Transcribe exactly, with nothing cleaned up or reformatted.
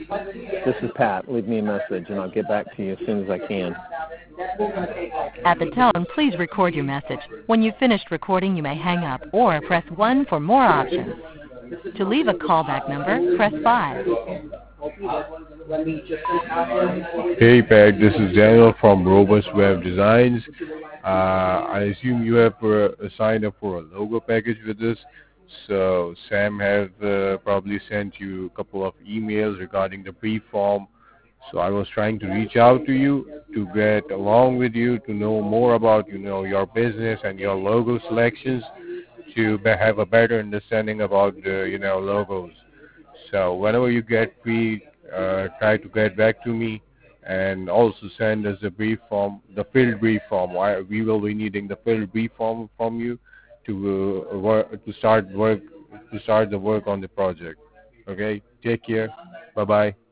This is Pat. Leave me a message, and I'll get back to you as soon as I can. At the tone, please record your message. When you've finished recording, you may hang up or press one for more options. To leave a callback number, press five. Hey Pat, this is Daniel from Robust Web Designs. Uh, I assume you have uh, signed up for a logo package with us. So Sam has uh, probably sent you a couple of emails regarding the brief form. So I was trying to reach out to you to get along with you to know more about you know your business and your logo selections to be- have a better understanding about the you know logos. So whenever you get free, uh, try to get back to me and also send us the brief form, the filled brief form. Why we will be needing the filled brief form from you to uh, work, to start work to start the work on the project. Okay, take care. Bye bye.